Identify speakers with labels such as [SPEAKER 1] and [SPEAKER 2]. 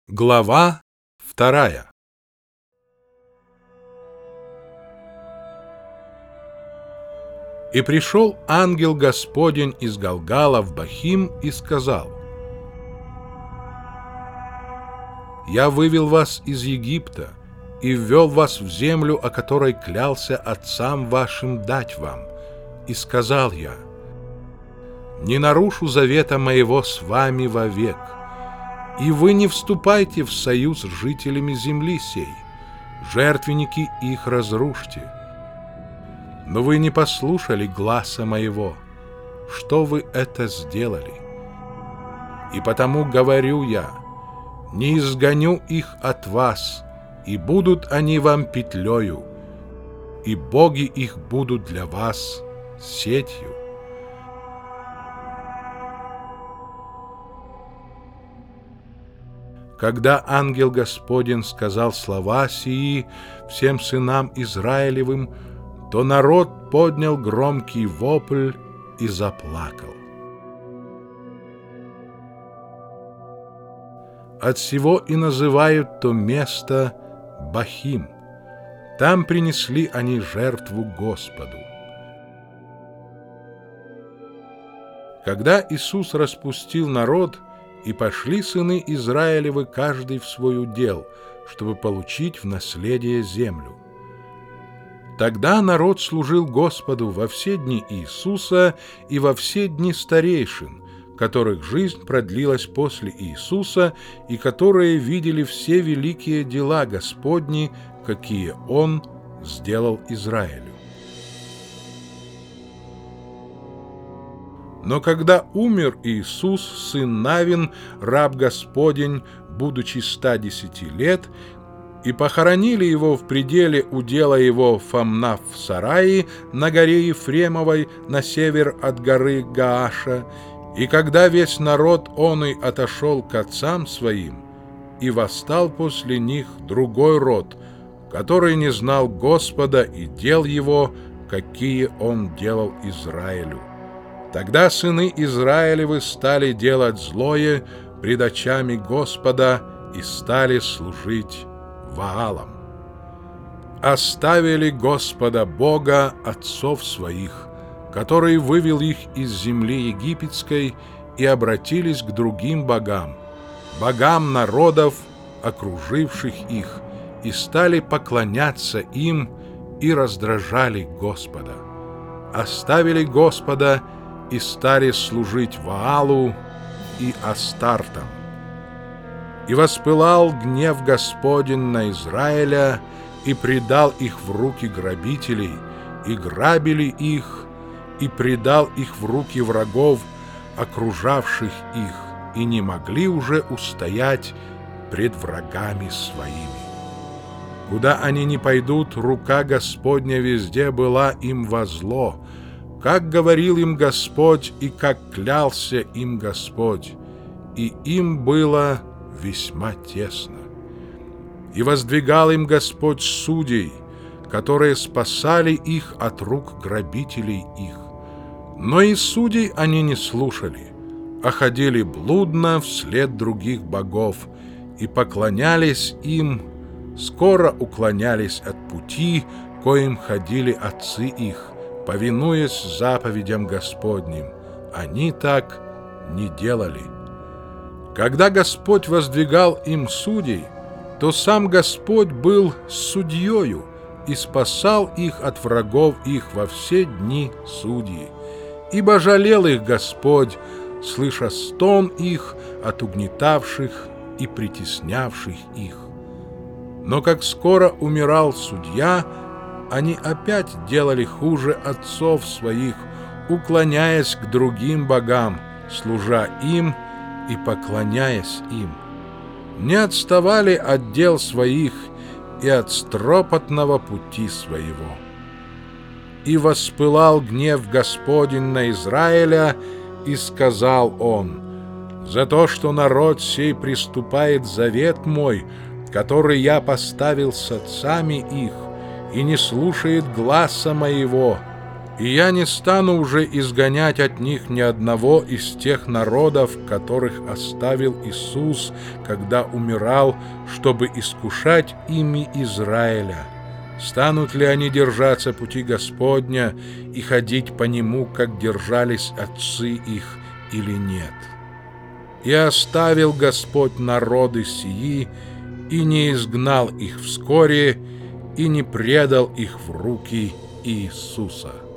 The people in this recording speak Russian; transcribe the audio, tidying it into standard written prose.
[SPEAKER 1] Глава 2. И пришел ангел Господень из Галгала в Бахим и сказал: «Я вывел вас из Египта и ввел вас в землю, о которой клялся отцам вашим дать вам. И сказал я: не нарушу завета моего с вами вовек. И вы не вступайте в союз с жителями земли сей, жертвенники их разрушьте. Но вы не послушали гласа моего. Что вы это сделали? И потому говорю я: не изгоню их от вас, и будут они вам петлею, и боги их будут для вас сетью». Когда ангел Господень сказал слова сии всем сынам Израилевым, то народ поднял громкий вопль и заплакал. Отсего и называют то место Бахим. Там принесли они жертву Господу. Когда Иисус распустил народ, и пошли сыны Израилевы каждый в свой удел, чтобы получить в наследие землю. Тогда народ служил Господу во все дни Иисуса и во все дни старейшин, которых жизнь продлилась после Иисуса, и которые видели все великие дела Господни, какие Он сделал Израилю. Но когда умер Иисус, сын Навин, раб Господень, будучи 110 лет, и похоронили его в пределе удела его Фамнав в Сарае на горе Ефремовой на север от горы Гааша, и когда весь народ оный отошел к отцам своим, и восстал после них другой род, который не знал Господа и дел его, какие он делал Израилю. Тогда сыны Израилевы стали делать злое пред очами Господа и стали служить Ваалам. Оставили Господа Бога отцов своих, который вывел их из земли египетской, и обратились к другим богам, богам народов, окруживших их, и стали поклоняться им и раздражали Господа. Оставили Господа и стали служить Ваалу и Астартам. И воспылал гнев Господень на Израиля, и предал их в руки грабителей, и грабили их, и предал их в руки врагов, окружавших их, и не могли уже устоять пред врагами своими. Куда они ни пойдут, рука Господня везде была им во зло, как говорил им Господь и как клялся им Господь, и им было весьма тесно. И воздвигал им Господь судей, которые спасали их от рук грабителей их. Но и судей они не слушали, а ходили блудно вслед других богов, и поклонялись им, скоро уклонялись от пути, коим ходили отцы их, повинуясь заповедям Господним. Они так не делали. Когда Господь воздвигал им судей, то сам Господь был судьею и спасал их от врагов их во все дни судьи. Ибо жалел их Господь, слыша стон их от угнетавших и притеснявших их. Но как скоро умирал судья, они опять делали хуже отцов своих, уклоняясь к другим богам, служа им и поклоняясь им. Не отставали от дел своих и от стропотного пути своего. И воспылал гнев Господень на Израиля, и сказал он: «За то, что народ сей приступает завет мой, который я поставил с отцами их, и не слушает гласа моего, И я не стану уже изгонять от них ни одного из тех народов, которых оставил Иисус, когда умирал, чтобы искушать ими Израиля. Станут ли они держаться пути Господня и ходить по нему, как держались отцы их, или нет? И оставил Господь народы сии, и не изгнал их вскоре, и не предал их в руки Иисуса».